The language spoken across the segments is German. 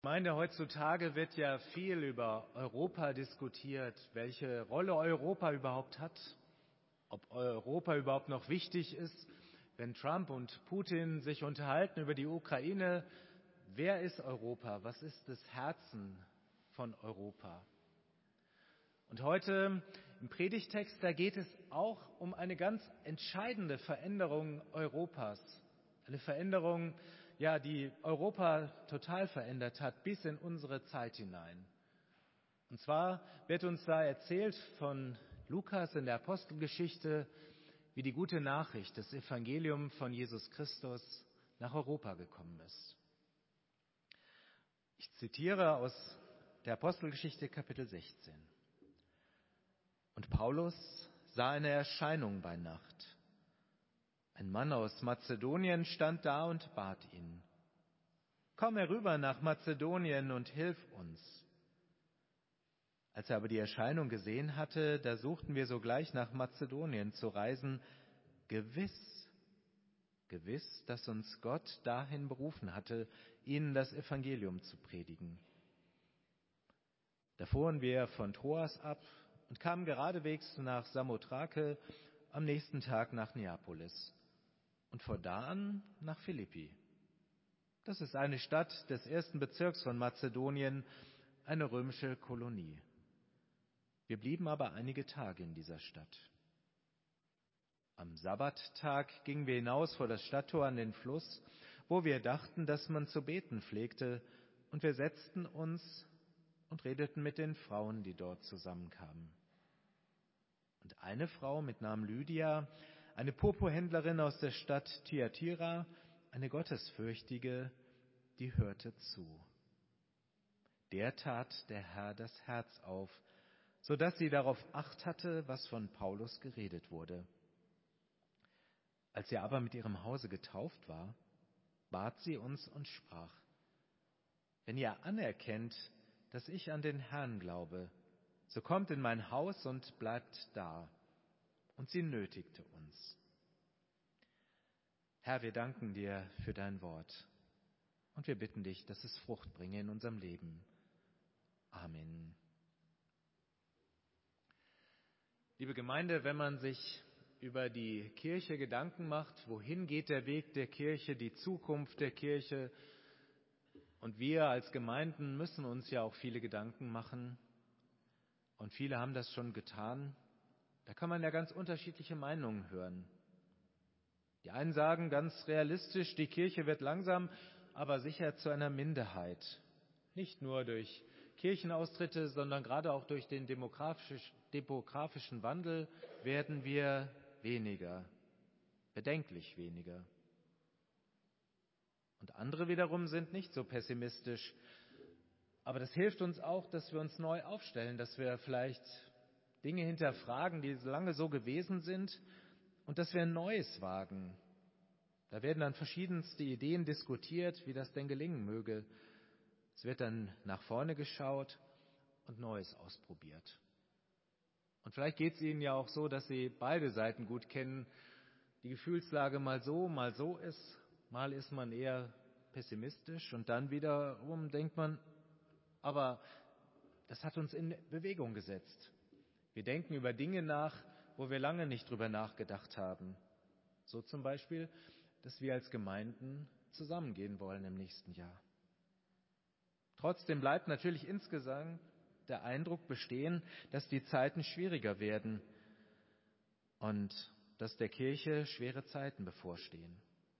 Gemeinde, heutzutage wird ja viel über Europa diskutiert, welche Rolle Europa überhaupt hat, ob Europa überhaupt noch wichtig ist. Wenn Trump und Putin sich unterhalten über die Ukraine, wer ist Europa? Was ist das Herzen von Europa? Und heute im Predigtext, da geht es auch um eine ganz entscheidende Veränderung Europas. Eine Veränderung, die Europa total verändert hat, bis in unsere Zeit hinein. Und zwar wird uns da erzählt von Lukas in der Apostelgeschichte, wie die gute Nachricht, das Evangelium von Jesus Christus nach Europa gekommen ist. Ich zitiere aus der Apostelgeschichte Kapitel 16. Und Paulus sah eine Erscheinung bei Nacht. Ein Mann aus Mazedonien stand da und bat ihn: Komm herüber nach Mazedonien und hilf uns. Als er aber die Erscheinung gesehen hatte, da suchten wir sogleich nach Mazedonien zu reisen, gewiss, dass uns Gott dahin berufen hatte, ihnen das Evangelium zu predigen. Da fuhren wir von Troas ab und kamen geradewegs nach Samothrake, am nächsten Tag nach Neapolis und von da an nach Philippi. Das ist eine Stadt des ersten Bezirks von Mazedonien, eine römische Kolonie. Wir blieben aber einige Tage in dieser Stadt. Am Sabbattag gingen wir hinaus vor das Stadttor an den Fluss, wo wir dachten, dass man zu beten pflegte, und wir setzten uns und redeten mit den Frauen, die dort zusammenkamen. Und eine Frau mit Namen Lydia, eine Purpurhändlerin aus der Stadt Thyatira, eine Gottesfürchtige, die hörte zu. Der tat der Herr das Herz auf, so dass sie darauf Acht hatte, was von Paulus geredet wurde. Als sie aber mit ihrem Hause getauft war, bat sie uns und sprach: Wenn ihr anerkennt, dass ich an den Herrn glaube, so kommt in mein Haus und bleibt da. Und sie nötigte uns. Herr, wir danken dir für dein Wort und wir bitten dich, dass es Frucht bringe in unserem Leben. Amen. Liebe Gemeinde, wenn man sich über die Kirche Gedanken macht, wohin geht der Weg der Kirche, die Zukunft der Kirche, und wir als Gemeinden müssen uns ja auch viele Gedanken machen, und viele haben das schon getan, da kann man ja ganz unterschiedliche Meinungen hören. Die einen sagen ganz realistisch, die Kirche wird langsam, aber sicher zu einer Minderheit. Nicht nur durch Kirchenaustritte, sondern gerade auch durch den demografischen Wandel werden wir weniger, bedenklich weniger. Und andere wiederum sind nicht so pessimistisch. Aber das hilft uns auch, dass wir uns neu aufstellen, dass wir vielleicht Dinge hinterfragen, die lange so gewesen sind, und dass wir ein Neues wagen. Da werden dann verschiedenste Ideen diskutiert, wie das denn gelingen möge. Es wird dann nach vorne geschaut und Neues ausprobiert. Und vielleicht geht es Ihnen ja auch so, dass Sie beide Seiten gut kennen, die Gefühlslage mal so ist, mal ist man eher pessimistisch und dann wiederum denkt man, aber das hat uns in Bewegung gesetzt. Wir denken über Dinge nach, wo wir lange nicht drüber nachgedacht haben. So zum Beispiel, dass wir als Gemeinden zusammengehen wollen im nächsten Jahr. Trotzdem bleibt natürlich insgesamt der Eindruck bestehen, dass die Zeiten schwieriger werden und dass der Kirche schwere Zeiten bevorstehen.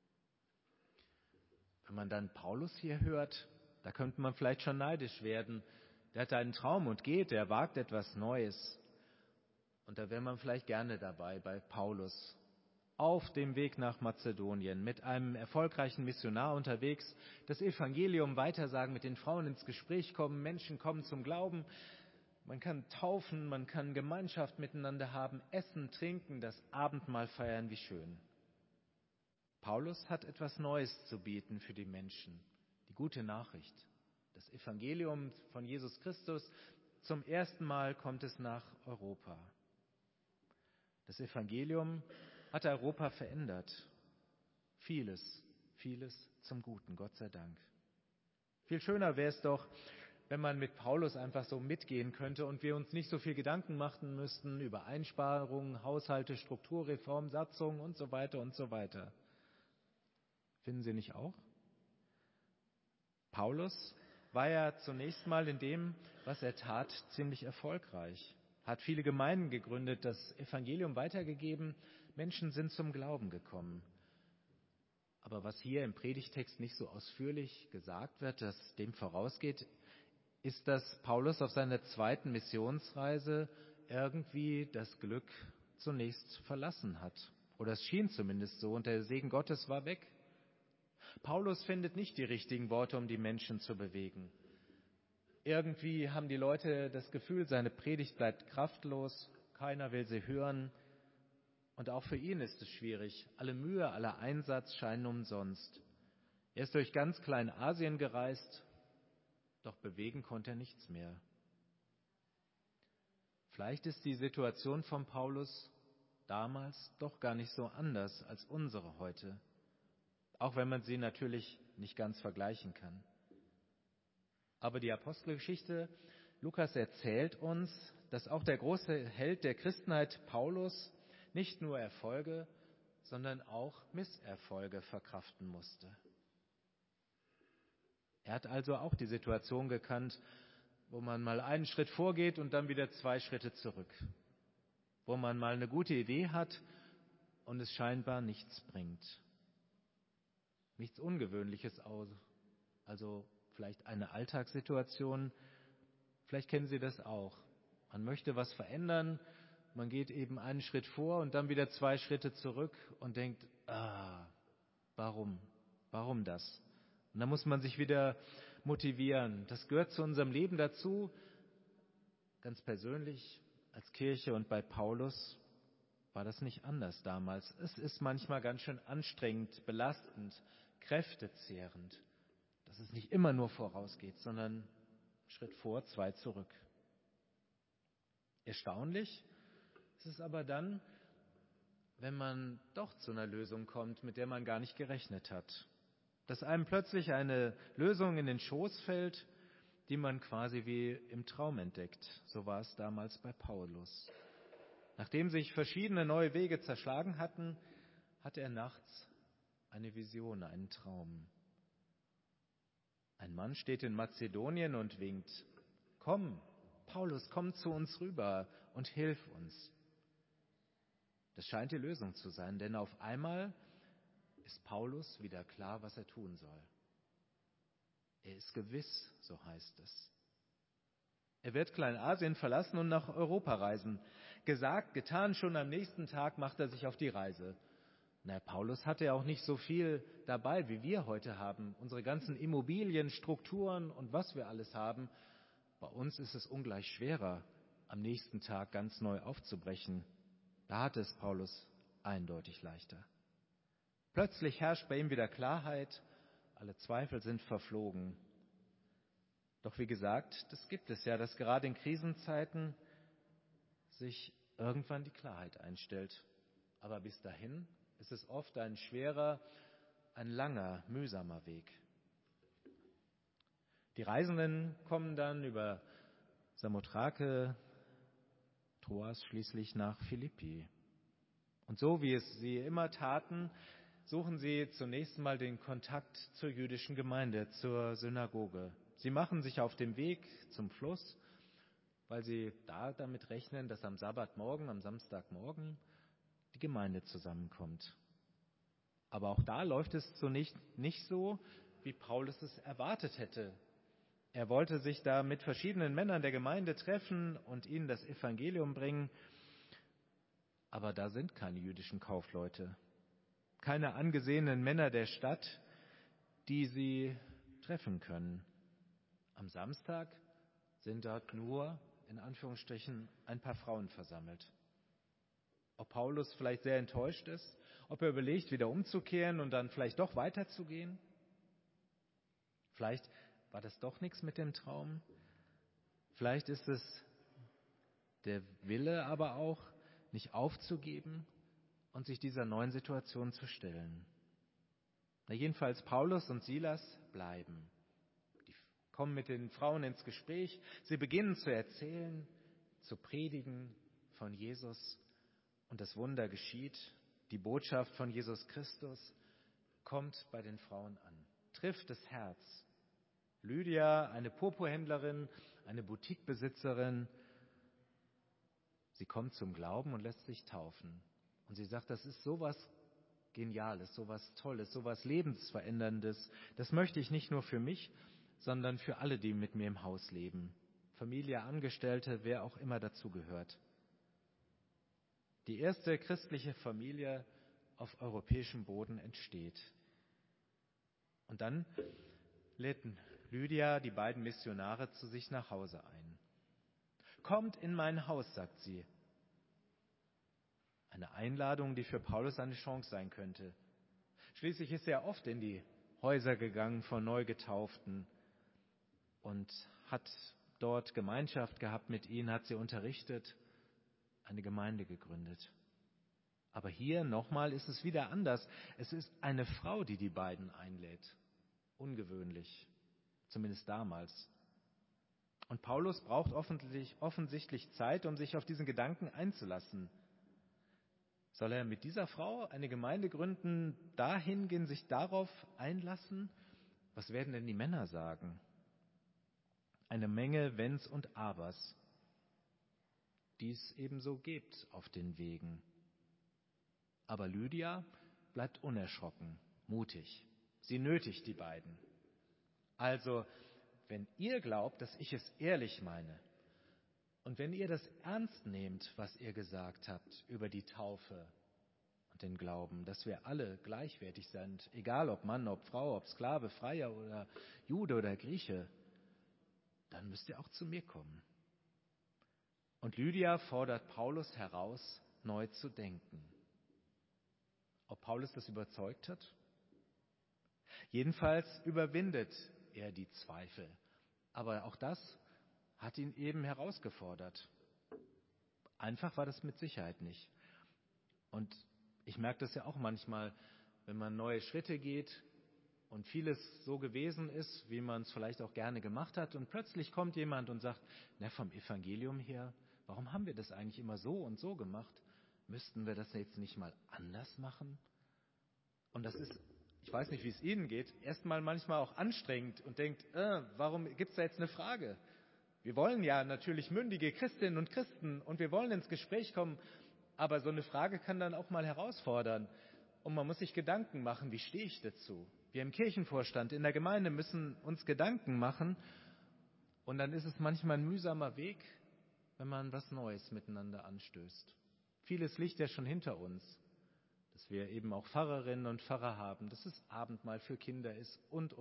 Wenn man dann Paulus hier hört, da könnte man vielleicht schon neidisch werden. Der hat einen Traum und geht, der wagt etwas Neues. Und da wäre man vielleicht gerne dabei bei Paulus. Auf dem Weg nach Mazedonien, mit einem erfolgreichen Missionar unterwegs, das Evangelium weitersagen, mit den Frauen ins Gespräch kommen, Menschen kommen zum Glauben. Man kann taufen, man kann Gemeinschaft miteinander haben, essen, trinken, das Abendmahl feiern, wie schön. Paulus hat etwas Neues zu bieten für die Menschen, die gute Nachricht. Das Evangelium von Jesus Christus, zum ersten Mal kommt es nach Europa. Das Evangelium hat Europa verändert. Vieles zum Guten, Gott sei Dank. Viel schöner wäre es doch, wenn man mit Paulus einfach so mitgehen könnte und wir uns nicht so viel Gedanken machen müssten über Einsparungen, Haushalte, Strukturreform, Satzungen und so weiter und so weiter. Finden Sie nicht auch? Paulus war ja zunächst mal in dem, was er tat, ziemlich erfolgreich. Hat viele Gemeinden gegründet, das Evangelium weitergegeben, Menschen sind zum Glauben gekommen. Aber was hier im Predigtext nicht so ausführlich gesagt wird, das dem vorausgeht, ist, dass Paulus auf seiner zweiten Missionsreise irgendwie das Glück zunächst verlassen hat. Oder es schien zumindest so und der Segen Gottes war weg. Paulus findet nicht die richtigen Worte, um die Menschen zu bewegen. Irgendwie haben die Leute das Gefühl, seine Predigt bleibt kraftlos, keiner will sie hören. Und auch für ihn ist es schwierig. Alle Mühe, aller Einsatz scheinen umsonst. Er ist durch ganz Kleinasien gereist, doch bewegen konnte er nichts mehr. Vielleicht ist die Situation von Paulus damals doch gar nicht so anders als unsere heute, auch wenn man sie natürlich nicht ganz vergleichen kann. Aber die Apostelgeschichte, Lukas erzählt uns, dass auch der große Held der Christenheit, Paulus, nicht nur Erfolge, sondern auch Misserfolge verkraften musste. Er hat also auch die Situation gekannt, wo man mal einen Schritt vorgeht und dann wieder 2 Schritte zurück. Wo man mal eine gute Idee hat und es scheinbar nichts bringt. Nichts Ungewöhnliches, also vielleicht eine Alltagssituation. Vielleicht kennen Sie das auch. Man möchte was verändern, man geht eben einen Schritt vor und dann wieder 2 Schritte zurück und denkt, warum? Warum das? Und dann muss man sich wieder motivieren. Das gehört zu unserem Leben dazu, ganz persönlich, als Kirche und bei Paulus war das nicht anders damals. Es ist manchmal ganz schön anstrengend, belastend, kräftezehrend, dass es nicht immer nur vorausgeht, sondern Schritt vor, 2 zurück. Erstaunlich ist es aber dann, wenn man doch zu einer Lösung kommt, mit der man gar nicht gerechnet hat. Dass einem plötzlich eine Lösung in den Schoß fällt, die man quasi wie im Traum entdeckt. So war es damals bei Paulus. Nachdem sich verschiedene neue Wege zerschlagen hatten, hatte er nachts eine Vision, einen Traum. Ein Mann steht in Mazedonien und winkt, komm, Paulus, komm zu uns rüber und hilf uns. Das scheint die Lösung zu sein, denn auf einmal ist Paulus wieder klar, was er tun soll. Er ist gewiss, so heißt es. Er wird Kleinasien verlassen und nach Europa reisen. Gesagt, getan, schon am nächsten Tag macht er sich auf die Reise. Paulus hatte ja auch nicht so viel dabei, wie wir heute haben. Unsere ganzen Immobilien, Strukturen und was wir alles haben. Bei uns ist es ungleich schwerer, am nächsten Tag ganz neu aufzubrechen. Da hatte es Paulus eindeutig leichter. Plötzlich herrscht bei ihm wieder Klarheit, alle Zweifel sind verflogen. Doch wie gesagt, das gibt es ja, dass gerade in Krisenzeiten sich irgendwann die Klarheit einstellt. Aber bis dahin ist es oft ein schwerer, ein langer, mühsamer Weg. Die Reisenden kommen dann über Samothrake, Troas schließlich nach Philippi. Und so wie es sie immer taten, suchen sie zunächst mal den Kontakt zur jüdischen Gemeinde, zur Synagoge. Sie machen sich auf den Weg zum Fluss, weil sie da damit rechnen, dass am Sabbatmorgen, am Samstagmorgen die Gemeinde zusammenkommt. Aber auch da läuft es zunächst nicht so, wie Paulus es erwartet hätte. Er wollte sich da mit verschiedenen Männern der Gemeinde treffen und ihnen das Evangelium bringen. Aber da sind keine jüdischen Kaufleute, keine angesehenen Männer der Stadt, die sie treffen können. Am Samstag sind dort nur, in Anführungsstrichen, ein paar Frauen versammelt. Ob Paulus vielleicht sehr enttäuscht ist, ob er überlegt, wieder umzukehren und dann vielleicht doch weiterzugehen? Vielleicht war das doch nichts mit dem Traum? Vielleicht ist es der Wille aber auch, nicht aufzugeben und sich dieser neuen Situation zu stellen. Jedenfalls Paulus und Silas bleiben. Die kommen mit den Frauen ins Gespräch. Sie beginnen zu erzählen, zu predigen von Jesus. Und das Wunder geschieht. Die Botschaft von Jesus Christus kommt bei den Frauen an, trifft das Herz. Lydia, eine Purpurhändlerin, eine Boutiquebesitzerin, sie kommt zum Glauben und lässt sich taufen. Und sie sagt, das ist sowas Geniales, sowas Tolles, sowas Lebensveränderndes. Das möchte ich nicht nur für mich, sondern für alle, die mit mir im Haus leben. Familie, Angestellte, wer auch immer dazugehört. Die erste christliche Familie auf europäischem Boden entsteht. Und dann lädt Lydia die beiden Missionare zu sich nach Hause ein. Kommt in mein Haus, sagt sie. Eine Einladung, die für Paulus eine Chance sein könnte. Schließlich ist er oft in die Häuser gegangen von Neugetauften und hat dort Gemeinschaft gehabt mit ihnen, hat sie unterrichtet, eine Gemeinde gegründet. Aber hier nochmal ist es wieder anders. Es ist eine Frau, die die beiden einlädt. Ungewöhnlich, zumindest damals. Und Paulus braucht offensichtlich Zeit, um sich auf diesen Gedanken einzulassen. Soll er mit dieser Frau eine Gemeinde gründen, dahin gehen, sich darauf einlassen? Was werden denn die Männer sagen? Eine Menge Wenns und Abers, die es ebenso gibt auf den Wegen. Aber Lydia bleibt unerschrocken, mutig. Sie nötigt die beiden. Also, wenn ihr glaubt, dass ich es ehrlich meine und wenn ihr das ernst nehmt, was ihr gesagt habt über die Taufe und den Glauben, dass wir alle gleichwertig sind, egal ob Mann, ob Frau, ob Sklave, Freier oder Jude oder Grieche, dann müsst ihr auch zu mir kommen. Und Lydia fordert Paulus heraus, neu zu denken. Ob Paulus das überzeugt hat? Jedenfalls überwindet er die Zweifel. Aber auch das hat ihn eben herausgefordert. Einfach war das mit Sicherheit nicht. Und ich merke das ja auch manchmal, wenn man neue Schritte geht und vieles so gewesen ist, wie man es vielleicht auch gerne gemacht hat. Und plötzlich kommt jemand und sagt, na, vom Evangelium her, warum haben wir das eigentlich immer so und so gemacht? Müssten wir das jetzt nicht mal anders machen? Und das ist, ich weiß nicht, wie es Ihnen geht, erstmal manchmal auch anstrengend und denkt, warum gibt es da jetzt eine Frage? Wir wollen ja natürlich mündige Christinnen und Christen und wir wollen ins Gespräch kommen, aber so eine Frage kann dann auch mal herausfordern. Und man muss sich Gedanken machen, wie stehe ich dazu? Wir im Kirchenvorstand, in der Gemeinde müssen uns Gedanken machen und dann ist es manchmal ein mühsamer Weg, wenn man was Neues miteinander anstößt. Vieles liegt ja schon hinter uns. Dass wir eben auch Pfarrerinnen und Pfarrer haben, dass es Abendmahl für Kinder ist und.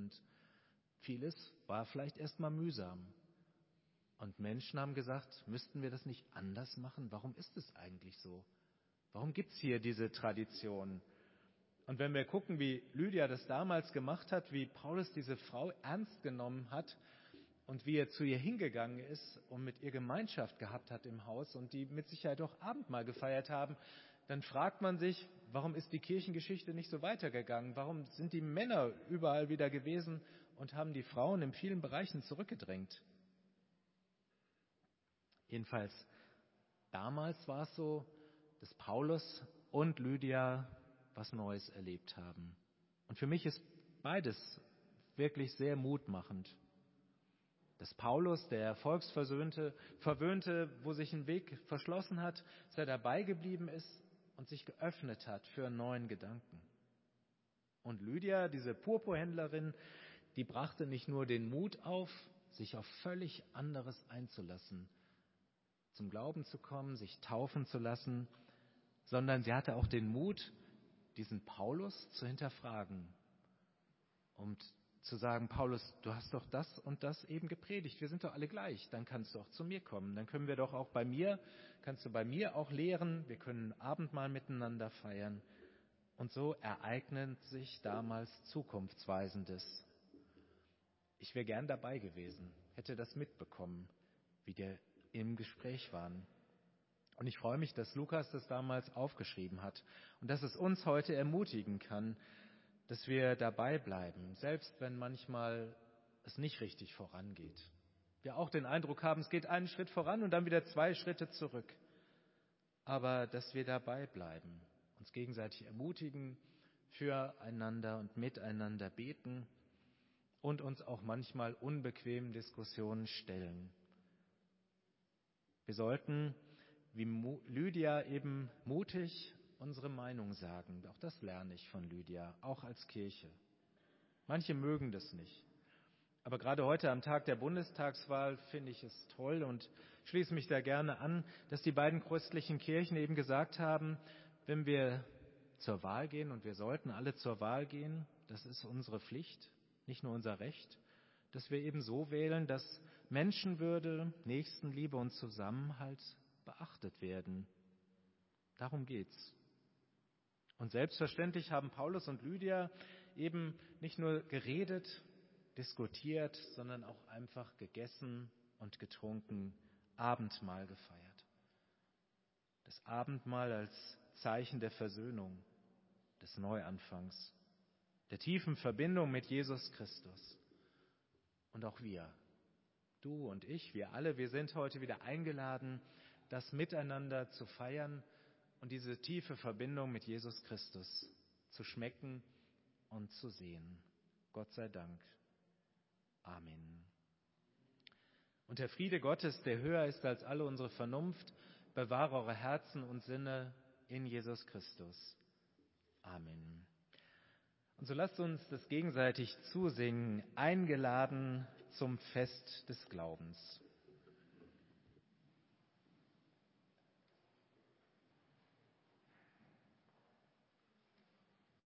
Vieles war vielleicht erstmal mühsam. Und Menschen haben gesagt, müssten wir das nicht anders machen? Warum ist es eigentlich so? Warum gibt es hier diese Tradition? Und wenn wir gucken, wie Lydia das damals gemacht hat, wie Paulus diese Frau ernst genommen hat und wie er zu ihr hingegangen ist und mit ihr Gemeinschaft gehabt hat im Haus und die mit Sicherheit auch Abendmahl gefeiert haben, dann fragt man sich, warum ist die Kirchengeschichte nicht so weitergegangen? Warum sind die Männer überall wieder gewesen und haben die Frauen in vielen Bereichen zurückgedrängt? Jedenfalls, damals war es so, dass Paulus und Lydia was Neues erlebt haben. Und für mich ist beides wirklich sehr mutmachend. Dass Paulus, der Volksverwöhnte, wo sich ein Weg verschlossen hat, dass er dabei geblieben ist und sich geöffnet hat für einen neuen Gedanken. Und Lydia, diese Purpurhändlerin, die brachte nicht nur den Mut auf, sich auf völlig anderes einzulassen, zum Glauben zu kommen, sich taufen zu lassen, sondern sie hatte auch den Mut, diesen Paulus zu hinterfragen und zu sagen, Paulus, du hast doch das und das eben gepredigt, wir sind doch alle gleich, dann kannst du auch zu mir kommen, dann können wir doch auch kannst du bei mir auch lehren, wir können Abendmahl miteinander feiern. Und so ereignet sich damals Zukunftsweisendes. Ich wäre gern dabei gewesen, hätte das mitbekommen, wie die im Gespräch waren. Und ich freue mich, dass Lukas das damals aufgeschrieben hat und dass es uns heute ermutigen kann, dass wir dabei bleiben, selbst wenn manchmal es nicht richtig vorangeht. Wir auch den Eindruck haben, es geht einen Schritt voran und dann wieder 2 Schritte zurück. Aber dass wir dabei bleiben, uns gegenseitig ermutigen, füreinander und miteinander beten und uns auch manchmal unbequemen Diskussionen stellen. Wir sollten, wie Lydia, eben mutig unsere Meinung sagen. Auch das lerne ich von Lydia, auch als Kirche. Manche mögen das nicht. Aber gerade heute am Tag der Bundestagswahl finde ich es toll und schließe mich da gerne an, dass die beiden christlichen Kirchen eben gesagt haben, wenn wir zur Wahl gehen, und wir sollten alle zur Wahl gehen, das ist unsere Pflicht, nicht nur unser Recht, dass wir eben so wählen, dass Menschenwürde, Nächstenliebe und Zusammenhalt beachtet werden. Darum geht's. Und selbstverständlich haben Paulus und Lydia eben nicht nur geredet, diskutiert, sondern auch einfach gegessen und getrunken, Abendmahl gefeiert. Das Abendmahl als Zeichen der Versöhnung, des Neuanfangs, der tiefen Verbindung mit Jesus Christus. Und auch wir, du und ich, wir alle, wir sind heute wieder eingeladen, das miteinander zu feiern und diese tiefe Verbindung mit Jesus Christus zu schmecken und zu sehen. Gott sei Dank. Amen. Und der Friede Gottes, der höher ist als alle unsere Vernunft, bewahre eure Herzen und Sinne in Jesus Christus. Amen. Und so lasst uns das gegenseitig zusingen, eingeladen zum Fest des Glaubens.